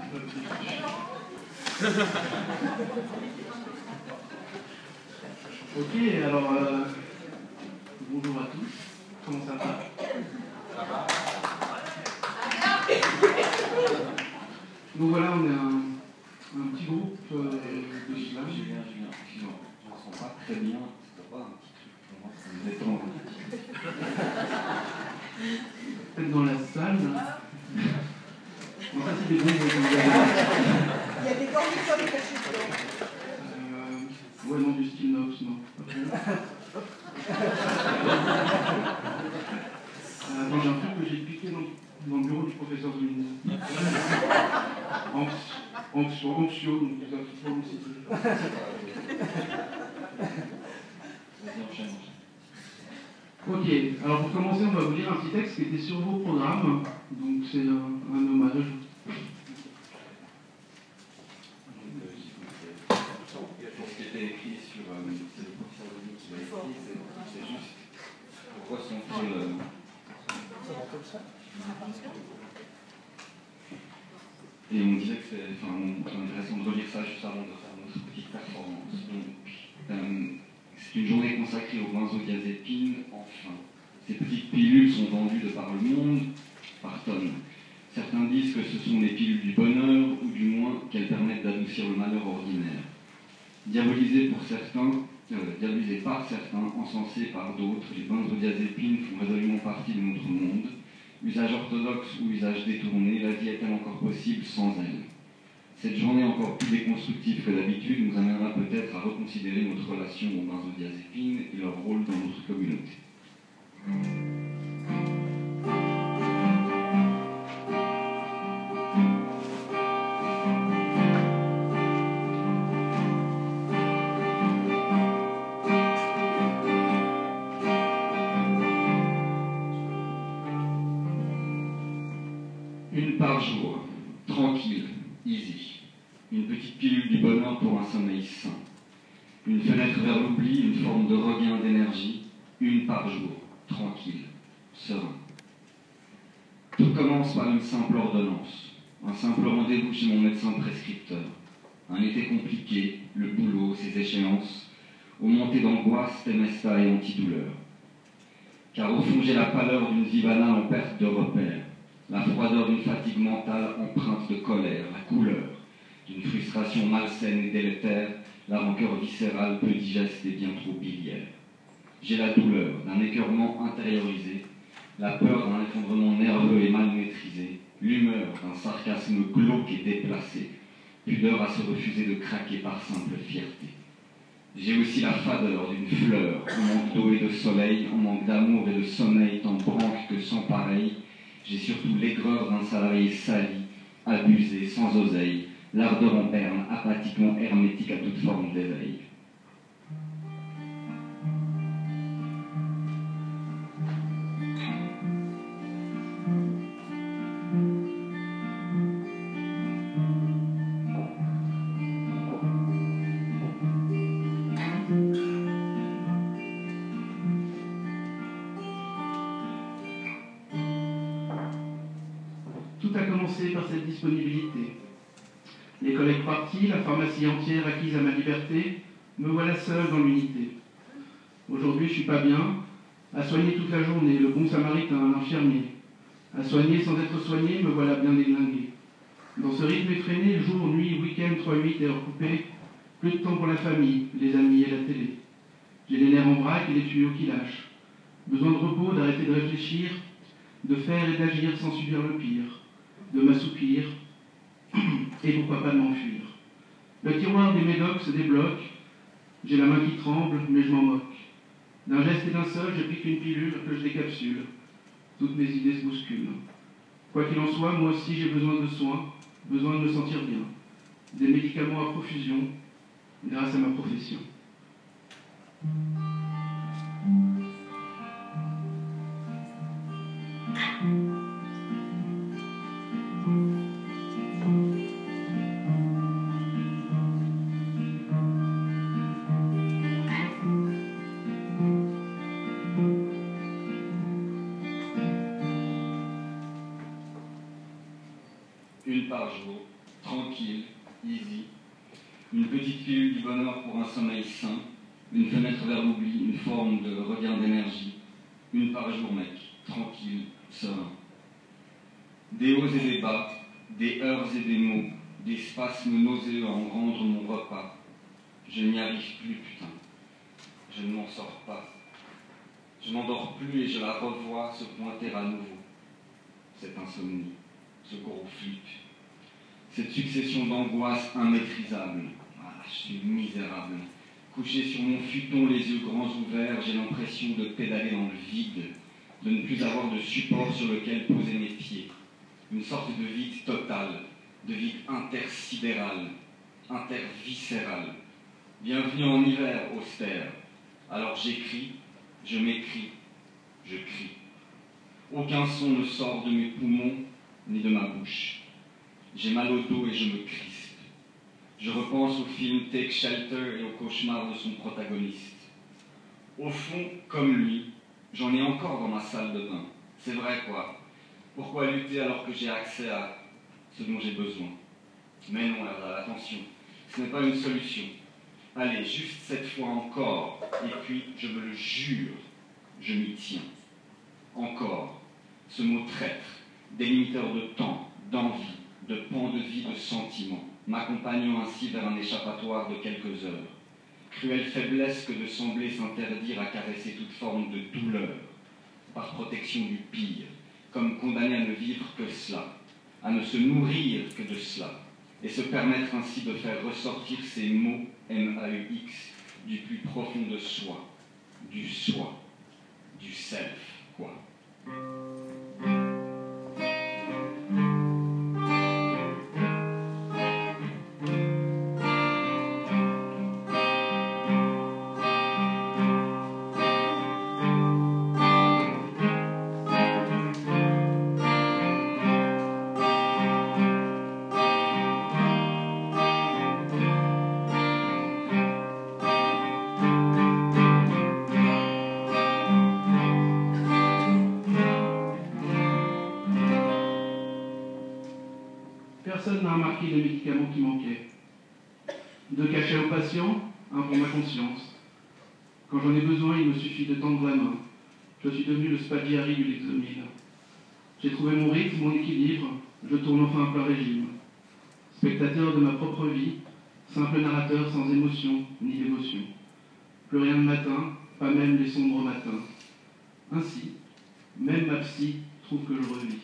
Ok, alors bonjour à tous. Comment ça va? Ça va. Donc voilà, on est un petit groupe de slam. Julien, excuse-moi, je ne me sens pas très bien. C'est pas un petit truc pour moi, ça me détend un petit peu. Peut-être dans la salle. Bon, ça c'est des bons. Il y a des cornicons pour chez toi. Ouais, non, du style Nox, non. Attends, j'ai un truc que j'ai piqué dans le bureau du professeur Zouline. Anxio, donc ça faut aussi. Vas-y, enchaîne. Ok, alors pour commencer, on va vous lire un petit texte qui était sur vos programmes. Donc c'est un hommage. Ce qui était écrit sur c'est le professeur Denis qui l'a écrit, c'est juste pourquoi son film. Et on disait que c'est intéressant de relire ça juste avant de faire notre petite performance. Donc, c'est une journée consacrée aux benzodiazépines, enfin. Ces petites pilules sont vendues de par le monde, par tonnes. Certains disent que ce sont des pilules du bonheur, ou du moins qu'elles permettent d'adoucir le malheur ordinaire. Diabolisées par certains, encensées par d'autres, les benzodiazépines font résolument partie de notre monde. Usage orthodoxe ou usage détourné, la vie est-elle encore possible sans elle? Cette journée encore plus déconstructive que d'habitude nous amènera peut-être à reconsidérer notre relation aux benzodiazépines et leur rôle dans notre communauté. Une par jour, tranquille, easy. Une petite pilule du bonheur pour un sommeil sain. Une fenêtre vers l'oubli, une forme de regain d'énergie. Une par jour, tranquille, serein. Tout commence par une simple ordonnance. Un simple rendez-vous chez mon médecin prescripteur. Un été compliqué, le boulot, ses échéances. Aux montées d'angoisse, Temesta et antidouleur. Car au fond, j'ai la pâleur d'une vie banale en perte de repère. La froideur d'une fatigue mentale empreinte de colère, la couleur d'une frustration malsaine et délétère, la rancœur viscérale peu digeste et bien trop biliaire. J'ai la douleur d'un écœurement intériorisé, la peur d'un effondrement nerveux et mal maîtrisé, l'humeur d'un sarcasme glauque et déplacé, pudeur à se refuser de craquer par simple fierté. J'ai aussi la fadeur d'une fleur, en manque d'eau et de soleil, en manque d'amour et de sommeil, tant branque que sans pareil. J'ai surtout l'aigreur d'un salarié sali, abusé, sans oseille, l'ardeur en berne, apathiquement hermétique à toute forme d'éveil. Tout a commencé par cette disponibilité. Les collègues partis, la pharmacie entière acquise à ma liberté, me voilà seul dans l'unité. Aujourd'hui, je suis pas bien, à soigner toute la journée, le bon samaritain, l'infirmier. À soigner sans être soigné, me voilà bien déglingué. Dans ce rythme effréné, jour, nuit, week-end, 3-8 heures coupées, plus de temps pour la famille, les amis et la télé. J'ai les nerfs en vrac et les tuyaux qui lâchent. Besoin de repos, d'arrêter de réfléchir, de faire et d'agir sans subir le pire, de m'assoupir, et pourquoi pas de m'enfuir. Le tiroir des médocs se débloque, j'ai la main qui tremble, mais je m'en moque. D'un geste et d'un seul, je pique une pilule que je décapsule. Toutes mes idées se bousculent. Quoi qu'il en soit, moi aussi j'ai besoin de soins, besoin de me sentir bien. Des médicaments à profusion, grâce à ma profession. Une par jour, tranquille, easy. Une petite pilule du bonheur pour un sommeil sain. Une fenêtre vers l'oubli, une forme de regain d'énergie. Une par jour, mec, tranquille, serein. Des hauts et des bas, des heures et des mots, des spasmes nauséeux à en rendre mon repas. Je n'y arrive plus, putain. Je ne m'en sors pas. Je n'endors plus et je la revois se pointer à nouveau. Cette insomnie, ce gros flip, cette succession d'angoisses immaîtrisables. Ah, je suis misérable. Couché sur mon futon, les yeux grands ouverts, j'ai l'impression de pédaler dans le vide, de ne plus avoir de support sur lequel poser mes pieds. Une sorte de vide total, de vide intersidéral, interviscéral. Bienvenue en hiver, austère. Alors j'écris, je m'écris, je crie. Aucun son ne sort de mes poumons ni de ma bouche. J'ai mal au dos et je me crispe. Je repense au film Take Shelter et au cauchemar de son protagoniste. Au fond, comme lui, j'en ai encore dans ma salle de bain. C'est vrai quoi. Pourquoi lutter alors que j'ai accès à ce dont j'ai besoin? Mais non, attention, ce n'est pas une solution. Allez, juste cette fois encore, et puis, je me le jure, je m'y tiens. Encore, ce mot traître, délimiteur de temps, d'envie, de pan de vie, de sentiments, m'accompagnant ainsi vers un échappatoire de quelques heures. Cruelle faiblesse que de sembler s'interdire à caresser toute forme de douleur, par protection du pire, comme condamné à ne vivre que cela, à ne se nourrir que de cela, et se permettre ainsi de faire ressortir ces mots M-A-U-X du plus profond de soi, du self, quoi. Personne n'a remarqué les médicaments qui manquaient. 2 cachets aux patients, un pour ma conscience. Quand j'en ai besoin, il me suffit de tendre la main. Je suis devenu le Spaghiari du Lexomil. J'ai trouvé mon rythme, mon équilibre, je tourne enfin à plein régime. Spectateur de ma propre vie, simple narrateur sans émotion ni dévotion. Plus rien de matin, pas même les sombres matins. Ainsi, même ma psy trouve que je revis.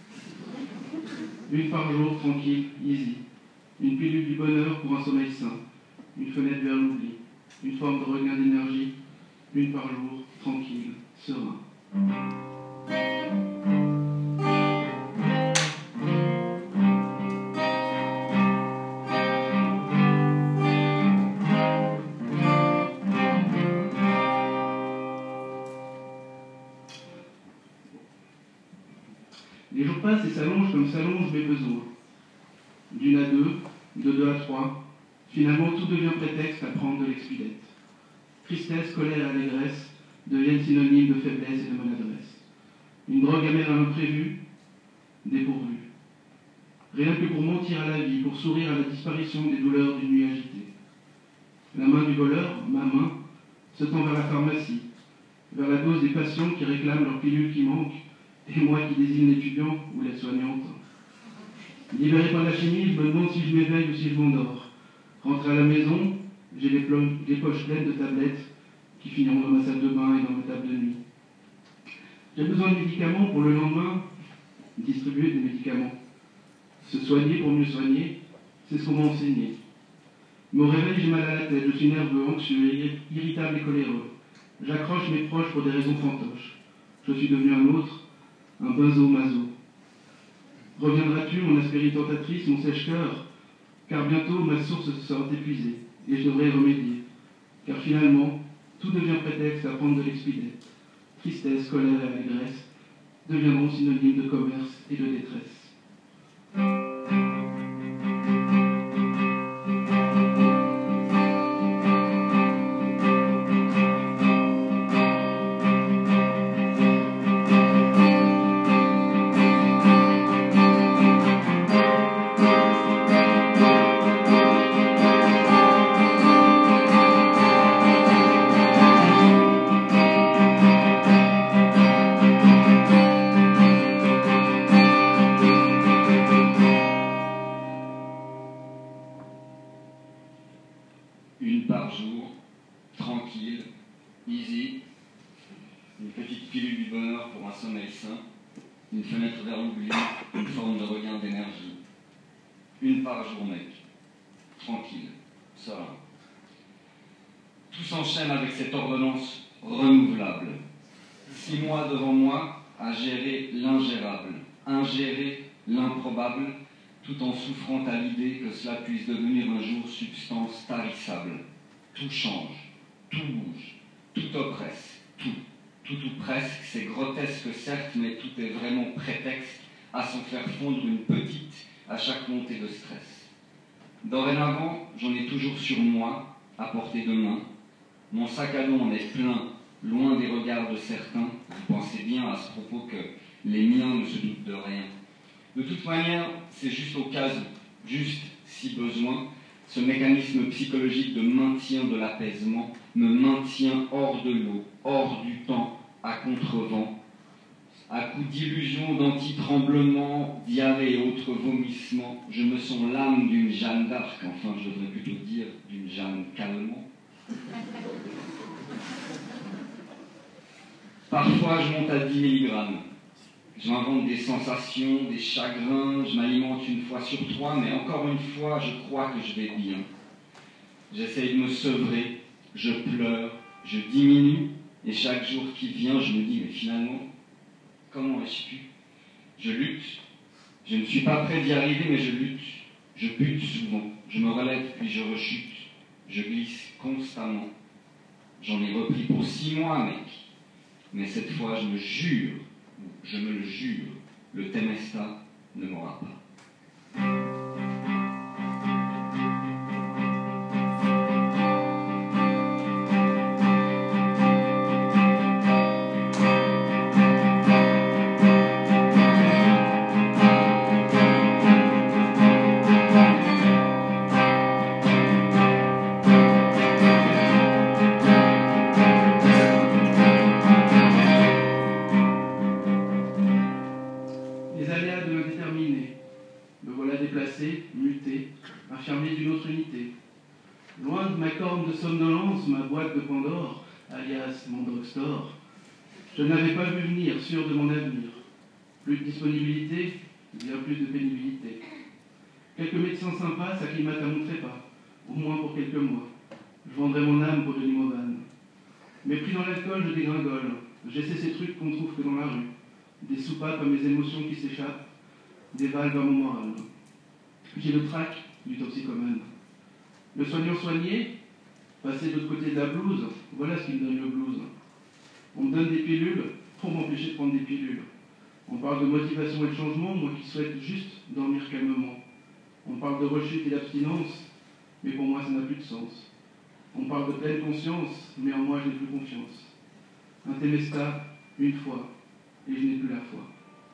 Une par jour, tranquille, easy. Une pilule du bonheur pour un sommeil sain. Une fenêtre vers l'oubli. Une forme de regain d'énergie. Une par jour, tranquille, serein. Les jours passent et s'allongent comme s'allongent mes besoins. D'1 à 2, de 2 à 3, finalement tout devient prétexte à prendre de l'expudette. Tristesse, colère et allégresse deviennent synonymes de faiblesse et de maladresse. Une drogue amère à l'imprévu, dépourvue. Rien que pour mentir à la vie, pour sourire à la disparition des douleurs d'une nuit agitée. La main du voleur, ma main, se tend vers la pharmacie, vers la dose des patients qui réclament leur pilule qui manque, et moi qui désigne l'étudiant ou la soignante. Libéré par la chimie, je me demande si je m'éveille ou si je m'endors. Rentré à la maison, j'ai les poches pleines de tablettes qui finiront dans ma salle de bain et dans ma table de nuit. J'ai besoin de médicaments pour le lendemain, distribuer des médicaments. Se soigner pour mieux soigner, c'est ce qu'on m'a enseigné. Mais au réveil, j'ai mal à la tête, je suis nerveux, anxieux, irritable et coléreux. J'accroche mes proches pour des raisons fantoches. Je suis devenu un autre, un benzo-mazo. Reviendras-tu, mon aspérite tentatrice, mon sèche-cœur? Car bientôt ma source sera épuisée, et je devrais y remédier. Car finalement, tout devient prétexte à prendre de l'expudette. Tristesse, colère et allégresse deviendront synonymes de commerce et de détresse. par jour, tranquille, easy, une petite pilule du bonheur pour un sommeil sain, une fenêtre vers l'oubli, une forme de regain d'énergie. Une par jour, mec. Tranquille, serein. Tout s'enchaîne avec cette ordonnance renouvelable. 6 mois devant moi à gérer l'ingérable, ingérer l'improbable, tout en souffrant à l'idée que cela puisse devenir un jour substance tarissable. Tout change, tout bouge, tout oppresse, tout ou presque, c'est grotesque certes, mais tout est vraiment prétexte à s'en faire fondre une petite à chaque montée de stress. Dorénavant, j'en ai toujours sur moi, à portée de main. Mon sac à dos en est plein, loin des regards de certains. Vous pensez bien à ce propos que les miens ne se doutent de rien. De toute manière, c'est juste au cas où, juste si besoin, ce mécanisme psychologique de maintien de l'apaisement me maintient hors de l'eau, hors du temps, à contrevent, à coup d'illusions, d'anti-tremblements, diarrhée et autres vomissements. Je me sens l'âme d'une Jeanne d'Arc, enfin je devrais plutôt dire d'une Jeanne calmement. Parfois je monte à 10 mg. Je m'invente des sensations, des chagrins, je m'alimente une fois sur 3, mais encore une fois, je crois que je vais bien. J'essaye de me sevrer, je pleure, je diminue, et chaque jour qui vient, je me dis, mais finalement, comment ai-je pu? Je lutte, je ne suis pas prêt d'y arriver, mais je lutte. Je bute souvent, je me relève, puis je rechute, je glisse constamment. J'en ai repris pour 6 mois, mec. Mais cette fois, je me jure, je me le jure, le Temesta ne m'aura pas. Les aléas de l'indéterminé, me voilà déplacé, muté, infirmier d'une autre unité. Loin de ma corne de somnolence, ma boîte de Pandore, alias mon drugstore, je n'avais pas vu venir, sûr de mon avenir. Plus de disponibilité, bien plus de pénibilité. Quelques médecins sympas s'acclimatent à mon trépas, au moins pour quelques mois. Je vendrai mon âme pour de l'Imovan. Mais pris dans l'alcool, je dégringole. J'essaie ces trucs qu'on trouve que dans la rue. Des soupapes à mes émotions qui s'échappent, des valves à mon moral. J'ai le trac du toxicomane. Le soignant soigné, passer de l'autre côté de la blouse, voilà ce qui me donne le blues. On me donne des pilules pour m'empêcher de prendre des pilules. On parle de motivation et de changement, moi qui souhaite juste dormir calmement. On parle de rechute et d'abstinence, mais pour moi ça n'a plus de sens. On parle de pleine conscience, mais en moi je n'ai plus confiance. Un Temesta, une fois, et je n'ai plus la foi.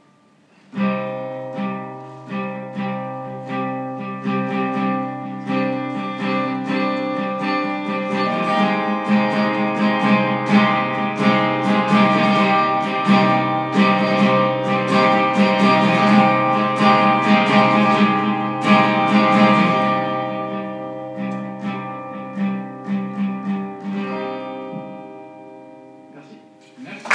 Merci. Merci.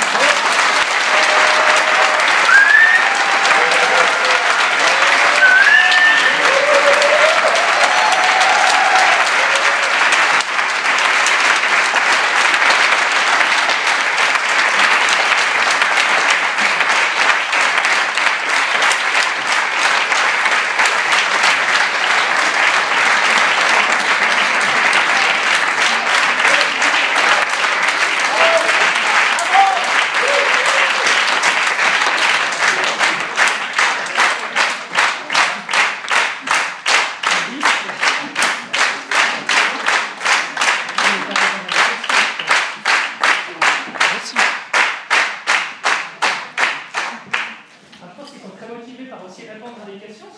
Je pense qu'ils sont très motivés par aussi répondre à des questions.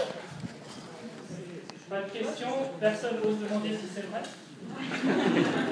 Pas de questions, personne n'ose demander si c'est vrai.